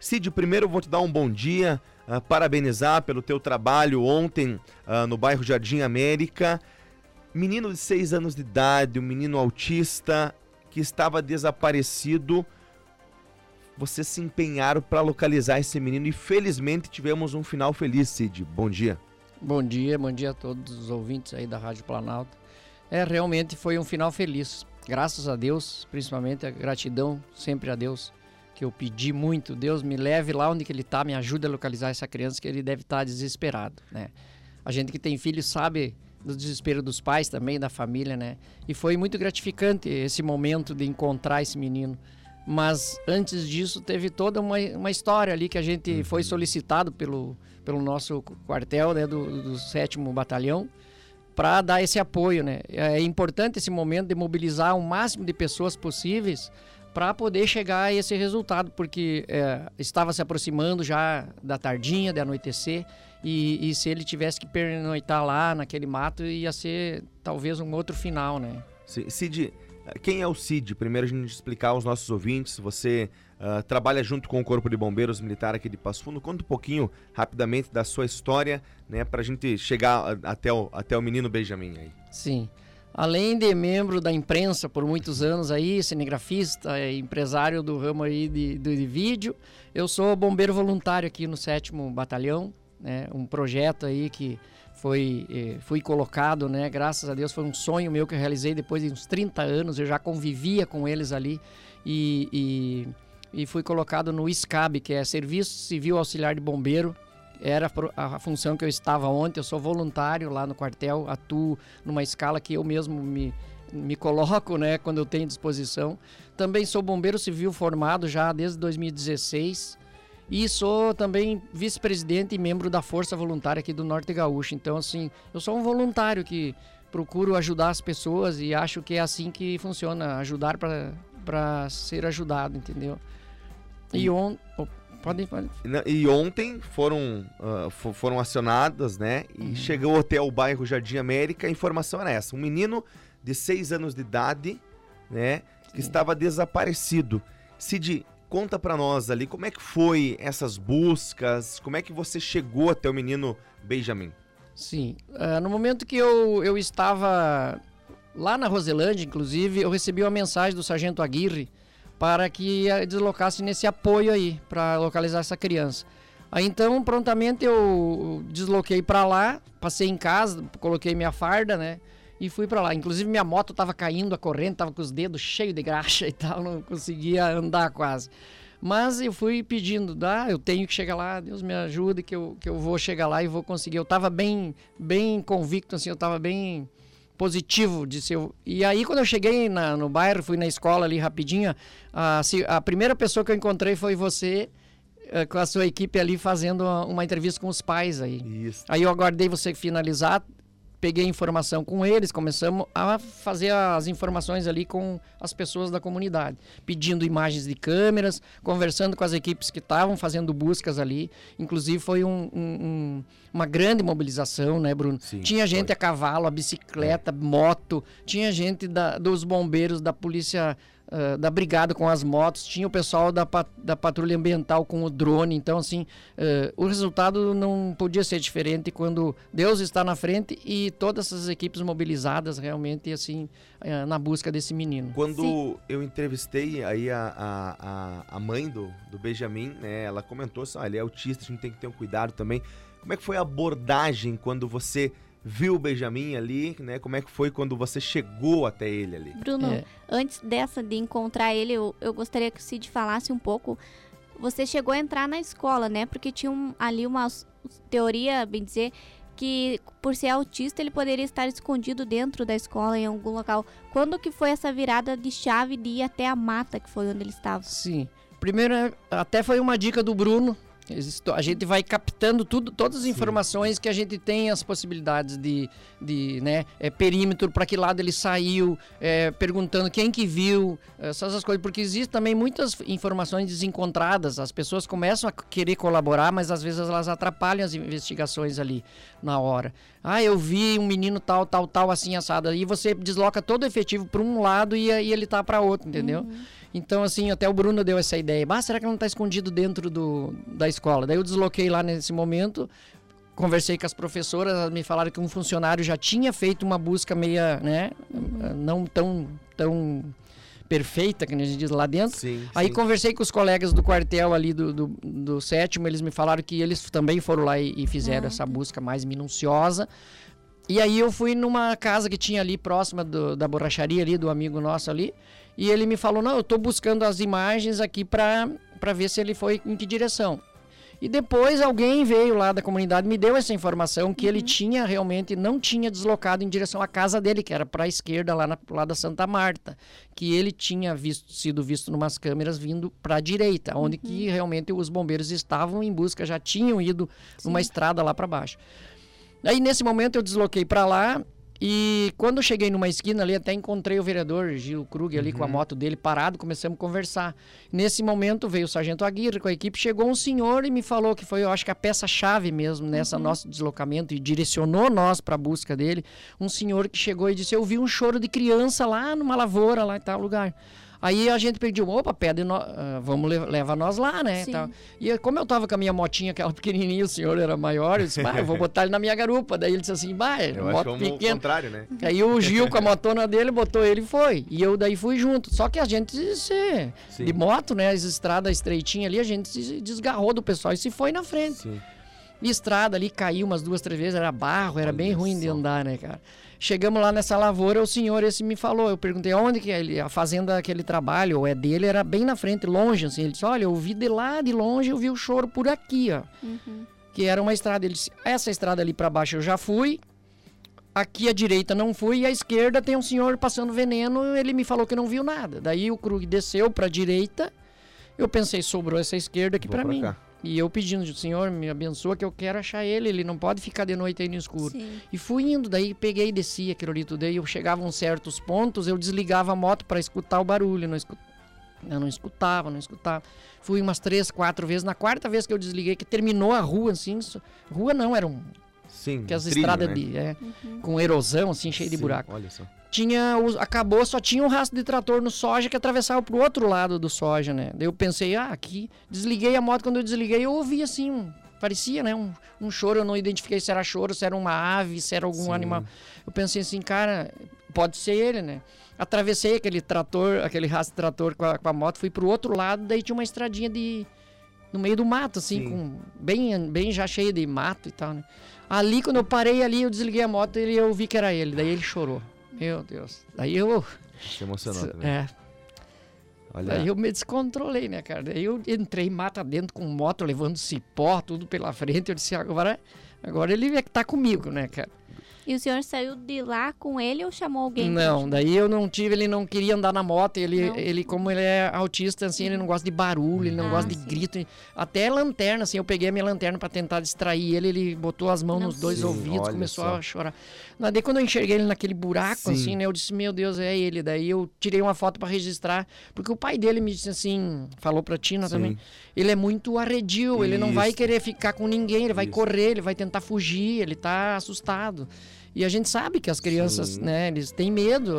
Cid, primeiro eu vou te dar um bom dia, parabenizar pelo teu trabalho ontem no bairro Jardim América. Menino de 6 anos de idade, um menino autista que estava desaparecido. Vocês se empenharam para localizar esse menino e felizmente tivemos um final feliz, Cid. Bom dia. Bom dia a todos os ouvintes aí da Rádio Planalto. Realmente foi um final feliz. Graças a Deus, principalmente a gratidão sempre a Deus, que eu pedi muito. Deus me leve lá onde que ele está, me ajude a localizar essa criança, que ele deve estar desesperado, né? A gente que tem filho sabe do desespero dos pais também, da família, né? E foi muito gratificante esse momento de encontrar esse menino. Mas antes disso teve toda uma história ali que a gente foi solicitado pelo nosso quartel, né, do 7º Batalhão, para dar esse apoio, né? É importante esse momento de mobilizar o máximo de pessoas possíveis para poder chegar a esse resultado, porque estava se aproximando já da tardinha, de anoitecer, e se ele tivesse que pernoitar lá naquele mato, ia ser talvez um outro final, né? Cid, quem é o Cid? Primeiro a gente explicar aos nossos ouvintes, você trabalha junto com o Corpo de Bombeiros Militar aqui de Passo Fundo. Conta um pouquinho, rapidamente, da sua história, né, pra gente chegar até o menino Benjamin aí. Sim. Além de membro da imprensa por muitos anos aí, cinegrafista, empresário do ramo aí de vídeo, eu sou bombeiro voluntário aqui no 7º Batalhão, né, um projeto aí que fui colocado, né, graças a Deus foi um sonho meu que eu realizei depois de uns 30 anos, eu já convivia com eles ali e fui colocado no SCAB, que é Serviço Civil Auxiliar de Bombeiro. Era a função que eu estava ontem. Eu sou voluntário lá no quartel, atuo numa escala que eu mesmo me coloco, né, quando eu tenho disposição. Também sou bombeiro civil formado já desde 2016 e sou também vice-presidente e membro da Força Voluntária aqui do Norte Gaúcho. Então, assim, eu sou um voluntário que procuro ajudar as pessoas e acho que é assim que funciona, ajudar para ser ajudado, entendeu? E ontem foram acionadas, né? E chegou até o bairro Jardim América. A informação era essa: um menino de 6 anos de idade, né? Que estava desaparecido. Cid, conta pra nós ali como é que foi essas buscas, como é que você chegou até o menino Benjamin? Sim, no momento que eu estava lá na Roselândia, inclusive, eu recebi uma mensagem do Sargento Aguirre para que deslocasse nesse apoio aí, para localizar essa criança. Aí então, prontamente eu desloquei para lá, passei em casa, coloquei minha farda, né, e fui para lá. Inclusive minha moto estava caindo, a corrente estava com os dedos cheios de graxa e tal, não conseguia andar quase. Mas eu fui pedindo, eu tenho que chegar lá, Deus me ajude que eu vou chegar lá e vou conseguir. Eu estava bem convicto, assim, eu estava bem positivo de ser. E aí quando eu cheguei no bairro, fui na escola ali rapidinho, a primeira pessoa que eu encontrei foi você, com a sua equipe ali fazendo uma entrevista com os pais aí. Isso. Aí eu aguardei você finalizar, peguei informação com eles, começamos a fazer as informações ali com as pessoas da comunidade, pedindo imagens de câmeras, conversando com as equipes que estavam fazendo buscas ali. Inclusive foi uma grande mobilização, né, Bruno? Sim, tinha gente a cavalo, a bicicleta, moto, tinha gente dos bombeiros, da polícia, da brigada com as motos, tinha o pessoal da patrulha ambiental com o drone. Então, assim, o resultado não podia ser diferente quando Deus está na frente e todas essas equipes mobilizadas realmente, assim, na busca desse menino. Quando eu entrevistei aí a mãe do Benjamin, né, ela comentou assim, ele é autista, a gente tem que ter um cuidado também. Como é que foi a abordagem quando você viu o Benjamin ali, né? Como é que foi quando você chegou até ele ali? Bruno, antes de encontrar ele, eu gostaria que o Cid falasse um pouco. Você chegou a entrar na escola, né? Porque tinha ali uma teoria, bem dizer, que por ser autista ele poderia estar escondido dentro da escola em algum local. Quando que foi essa virada de chave de ir até a mata, que foi onde ele estava? Sim, primeiro até foi uma dica do Bruno. A gente vai captando todas as informações que a gente tem, as possibilidades de perímetro, para que lado ele saiu, perguntando quem que viu, essas coisas, porque existem também muitas informações desencontradas. As pessoas começam a querer colaborar, mas às vezes elas atrapalham as investigações ali na hora. Eu vi um menino tal, assim, assado, e você desloca todo o efetivo para um lado e ele tá para outro, entendeu? Então, assim, até o Bruno deu essa ideia. Será que não está escondido dentro da escola? Daí eu desloquei lá nesse momento, conversei com as professoras, elas me falaram que um funcionário já tinha feito uma busca meia, né, não tão perfeita, que a gente diz lá dentro. Sim, aí sim. Conversei com os colegas do quartel ali do 7º, eles me falaram que eles também foram lá e fizeram essa busca mais minuciosa. E aí eu fui numa casa que tinha ali próxima da borracharia ali, do amigo nosso ali, e ele me falou, não, eu tô buscando as imagens aqui pra ver se ele foi em que direção. E depois alguém veio lá da comunidade, me deu essa informação que ele tinha realmente, não tinha deslocado em direção à casa dele, que era para a esquerda, lá da Santa Marta, que ele tinha sido visto numas câmeras vindo para a direita, onde que realmente os bombeiros estavam em busca, já tinham ido numa estrada lá para baixo. Aí nesse momento eu desloquei para lá, e quando eu cheguei numa esquina ali, até encontrei o vereador Gil Krug ali com a moto dele parado, começamos a conversar. Nesse momento veio o sargento Aguirre com a equipe, chegou um senhor e me falou que foi, eu acho que a peça-chave mesmo nessa nosso deslocamento e direcionou nós para a busca dele. Um senhor que chegou e disse, eu vi um choro de criança lá numa lavoura, lá em tal lugar. Aí a gente pediu, opa, vamos levar nós lá, né? Tal. E como eu tava com a minha motinha, aquela pequenininha, o senhor era maior, eu disse, eu vou botar ele na minha garupa. Daí ele disse assim, eu moto acho pequena. o contrário, né? Aí o Gil com a motona dele, botou ele e foi. E eu daí fui junto. Só que a gente, de moto, né? As estradas estreitinhas ali, a gente se desgarrou do pessoal e se foi na frente. Sim. E estrada ali, caiu umas 2, 3 vezes, era barro, era bem ruim de só. andar, né, cara? Chegamos lá nessa lavoura, o senhor esse me falou, eu perguntei onde que é a fazenda que ele trabalha, ou é dele, era bem na frente, longe, assim. Ele disse, olha, eu vi de lá, de longe, eu vi o choro por aqui, ó. Que era uma estrada. Ele disse, essa estrada ali pra baixo eu já fui, aqui à direita não fui, e à esquerda tem um senhor passando veneno, ele me falou que não viu nada. Daí o Krug desceu pra direita, eu pensei, sobrou essa esquerda aqui pra mim. Cá. E eu pedindo, Senhor, me abençoa que eu quero achar ele não pode ficar de noite aí no escuro. E fui indo, daí peguei e desci aquilo ali tudo. Aí eu chegava a uns certos pontos, eu desligava a moto para escutar o barulho. Eu não escutava. Fui umas 3, 4 vezes. Na 4ª vez que eu desliguei, que terminou a rua, assim, rua não, era um... Sim, que as trilho, estradas né? com erosão, assim, cheio de buraco. Olha só. Acabou, só tinha um rastro de trator no soja que atravessava pro outro lado do soja, né? Daí eu pensei, aqui, desliguei a moto, quando eu desliguei eu ouvi assim, parecia, né, um choro, eu não identifiquei se era choro, se era uma ave, se era algum animal. Eu pensei assim, cara, pode ser ele, né? Atravessei aquele rastro de trator com a moto, fui pro outro lado, daí tinha uma estradinha no meio do mato, assim, bem já cheia de mato e tal, né? Ali, quando eu parei ali, eu desliguei a moto e eu vi que era ele, daí ele chorou. Meu Deus. Daí eu... Se emocionou também. Olha. Daí eu me descontrolei, né, cara? Daí eu entrei mata dentro com moto, levando cipó, tudo pela frente. Eu disse, agora ele é que tá comigo, né, cara? E o senhor saiu de lá com ele ou chamou alguém? Não, daí eu não tive, ele não queria andar na moto, ele como ele é autista, assim, ele não gosta de barulho, ele não gosta de grito, até lanterna, assim, eu peguei a minha lanterna pra tentar distrair ele botou as mãos nos dois ouvidos, começou a chorar. Daí quando eu enxerguei ele naquele buraco, assim, né, eu disse, meu Deus, é ele, daí eu tirei uma foto pra registrar, porque o pai dele me disse assim, falou pra Tina também, ele é muito arredio, ele não vai querer ficar com ninguém, ele vai correr, ele vai tentar fugir, ele tá assustado. E a gente sabe que as crianças, né, eles têm medo,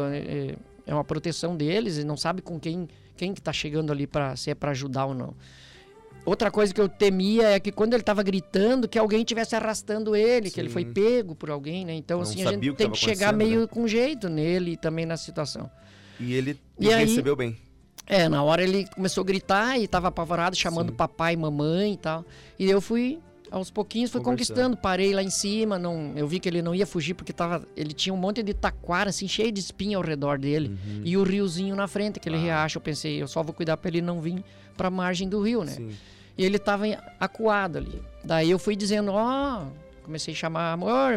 é uma proteção deles e não sabe com quem que tá chegando ali se é para ajudar ou não. Outra coisa que eu temia é que quando ele tava gritando, que alguém estivesse arrastando ele, que ele foi pego por alguém, né? Então, assim, a gente tem que chegar meio com jeito nele e também na situação. E ele recebeu bem. Na hora ele começou a gritar e tava apavorado, chamando papai e mamãe e tal. E eu fui... Aos pouquinhos fui conquistando, parei lá em cima, eu vi que ele não ia fugir porque ele tinha um monte de taquara, assim, cheio de espinha ao redor dele. E o riozinho na frente, aquele riacho, eu pensei, eu só vou cuidar pra ele não vir pra margem do rio, né? E ele tava acuado ali. Daí eu fui dizendo, comecei a chamar, amor,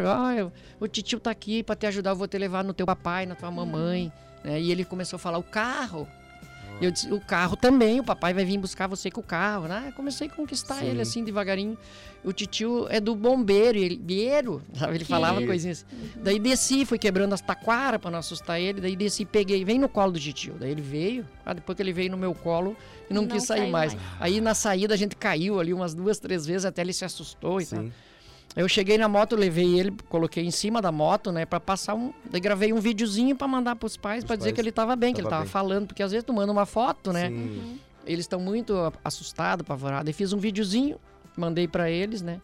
o titio tá aqui pra te ajudar, eu vou te levar no teu papai, na tua mamãe. Né? E ele começou a falar, o carro. E eu disse, o carro também, o papai vai vir buscar você com o carro, né? Comecei a conquistar ele assim, devagarinho. O titio é do bombeiro, sabe? Ele falava coisinhas assim. Daí desci, fui quebrando as taquaras pra não assustar ele, daí desci, peguei, vem no colo do titio. Daí ele veio, depois que ele veio no meu colo, e não quis sair mais. Aí na saída a gente caiu ali umas 2, 3 vezes, até ele se assustou e tal. Eu cheguei na moto, levei ele, coloquei em cima da moto, né, pra passar daí gravei um videozinho pra mandar pros pais, pra dizer que ele tava bem, que ele tava falando, porque às vezes tu manda uma foto, né, eles estão muito assustados, apavorados, e fiz um videozinho, mandei pra eles, né,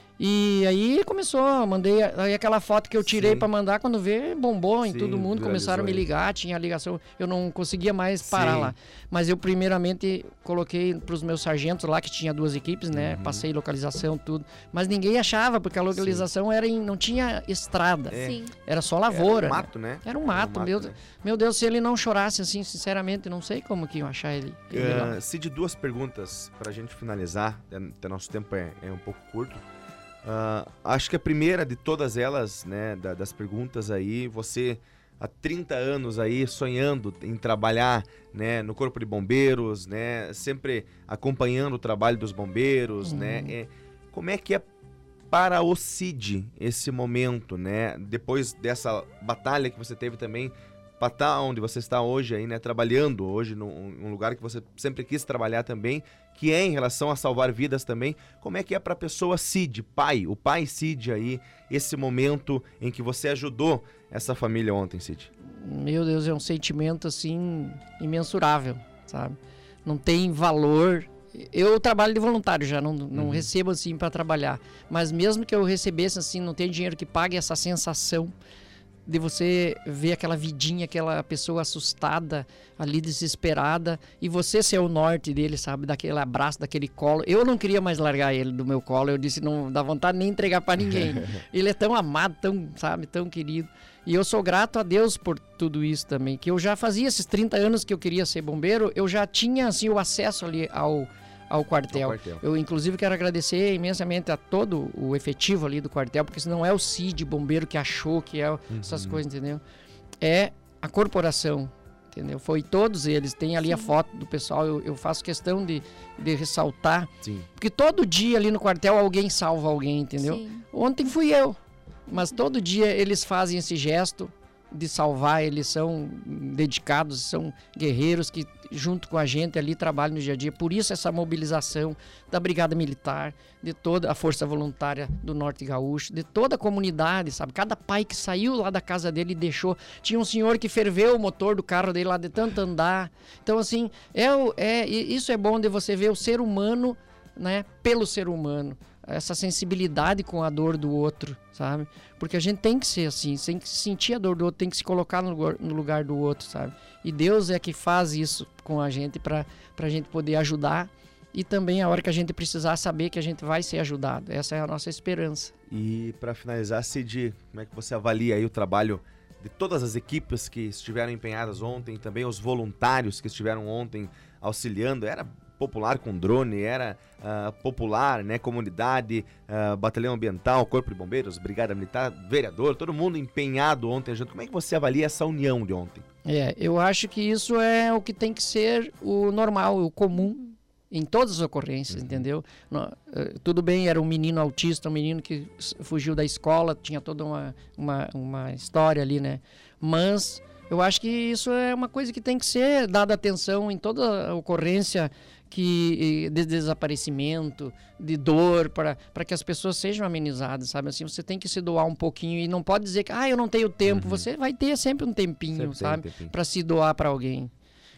e aí começou, mandei aí aquela foto que eu tirei pra mandar, quando vê, bombou em todo mundo, começaram a me ligar, tinha ligação, eu não conseguia mais parar lá. Mas eu primeiramente coloquei pros meus sargentos lá, que tinha 2 equipes, né, passei localização, tudo, mas ninguém achava, porque a localização era não tinha estrada, era só lavoura. Era um mato, né? Era um mato, meu Deus, se ele não chorasse assim, sinceramente, não sei como que iam achar ele. Cid, 2 perguntas pra gente finalizar, até nosso tempo é um pouco curto. Acho que a primeira de todas elas, né, das perguntas aí, você há 30 anos aí sonhando em trabalhar, né, no Corpo de Bombeiros, né, sempre acompanhando o trabalho dos bombeiros, né, como é que é para o Cid esse momento, né, depois dessa batalha que você teve também, para estar onde você está hoje aí, né, trabalhando hoje num lugar que você sempre quis trabalhar também, que é em relação a salvar vidas também. Como é que é para a pessoa Cid, o pai Cid aí, esse momento em que você ajudou essa família ontem, Cid? Meu Deus, é um sentimento assim imensurável, sabe? Não tem valor. Eu trabalho de voluntário já, não recebo assim para trabalhar, mas mesmo que eu recebesse assim, não tem dinheiro que pague essa sensação de você ver aquela vidinha, aquela pessoa assustada, ali desesperada, e você ser o norte dele, sabe? Daquele abraço, daquele colo. Eu não queria mais largar ele do meu colo, eu disse, não dá vontade nem entregar para ninguém. Ele é tão amado, tão, sabe, tão querido. E eu sou grato a Deus por tudo isso também, que eu já fazia esses 30 anos que eu queria ser bombeiro, eu já tinha, assim, o acesso ali ao quartel. Eu, inclusive, quero agradecer imensamente a todo o efetivo ali do quartel, porque senão é o Cid, bombeiro, que achou que é essas coisas, entendeu? É a corporação, entendeu? Foi todos eles. Tem ali a foto do pessoal, eu faço questão de ressaltar, porque todo dia ali no quartel alguém salva alguém, entendeu? Ontem fui eu, mas todo dia eles fazem esse gesto de salvar, eles são dedicados, são guerreiros que junto com a gente ali trabalham no dia a dia. Por isso essa mobilização da Brigada Militar, de toda a Força Voluntária do Norte Gaúcho, de toda a comunidade, sabe? Cada pai que saiu lá da casa dele e deixou. Tinha um senhor que ferveu o motor do carro dele lá de tanto andar. Então assim, isso é bom de você ver o ser humano, né, pelo ser humano. Essa sensibilidade com a dor do outro, sabe? Porque a gente tem que ser assim, tem que sentir a dor do outro, tem que se colocar no lugar do outro, sabe? E Deus é que faz isso com a gente pra gente poder ajudar e também a hora que a gente precisar saber que a gente vai ser ajudado. Essa é a nossa esperança. E para finalizar, Cid, como é que você avalia aí o trabalho de todas as equipes que estiveram empenhadas ontem, também os voluntários que estiveram ontem auxiliando? Era popular com drone, era popular, né, comunidade, batalhão ambiental, corpo de bombeiros, brigada militar, vereador, todo mundo empenhado ontem junto. Como é que você avalia essa união de ontem? Eu acho que isso é o que tem que ser o normal, o comum em todas as ocorrências, entendeu? Tudo bem, era um menino autista, um menino que fugiu da escola, tinha toda uma história ali, né? Mas eu acho que isso é uma coisa que tem que ser dada atenção em toda ocorrência de desaparecimento, de dor, para que as pessoas sejam amenizadas, sabe? Assim, você tem que se doar um pouquinho e não pode dizer que eu não tenho tempo. Você vai ter sempre um tempinho, sabe? Para se doar para alguém.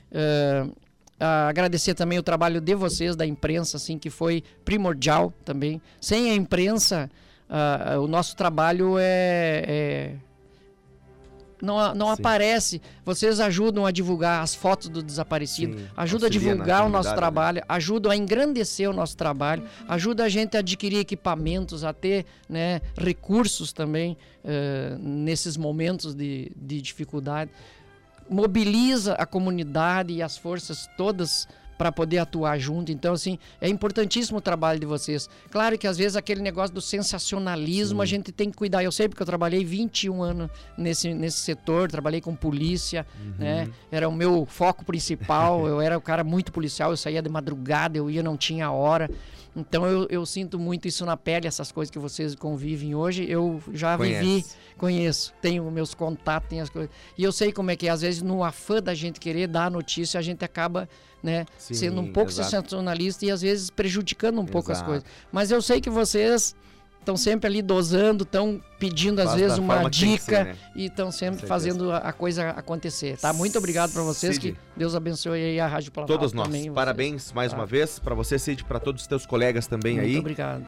Agradecer também o trabalho de vocês, da imprensa, assim, que foi primordial também. Sem a imprensa, o nosso trabalho não aparece. Vocês ajudam a divulgar as fotos do desaparecido, ajudam a divulgar o nosso trabalho, né? Ajudam a engrandecer o nosso trabalho, ajuda a gente a adquirir equipamentos, a ter, né, recursos também nesses momentos de dificuldade. Mobiliza a comunidade e as forças todas para poder atuar junto. Então, assim, é importantíssimo o trabalho de vocês. Claro que às vezes aquele negócio do sensacionalismo a gente tem que cuidar. Eu sei porque eu trabalhei 21 anos nesse setor, trabalhei com polícia, né? Era o meu foco principal, eu era o cara muito policial, eu saía de madrugada, eu ia, não tinha hora. Então eu sinto muito isso na pele, essas coisas que vocês convivem hoje. Eu já conheço, tenho meus contatos, tenho as coisas. E eu sei como é que é. Às vezes, no afã da gente querer dar a notícia, a gente acaba, né, sendo um pouco sensacionalista e às vezes prejudicando um pouco as coisas. Mas eu sei que vocês estão sempre ali dosando, estão pedindo às vezes uma dica, né? e estão sempre fazendo a coisa acontecer, tá? Muito obrigado para vocês, Cid, que Deus abençoe aí a Rádio Planalto. todos nós. Também, Parabéns mais uma vez para você, Cid, para todos os teus colegas também. Muito aí. Obrigado.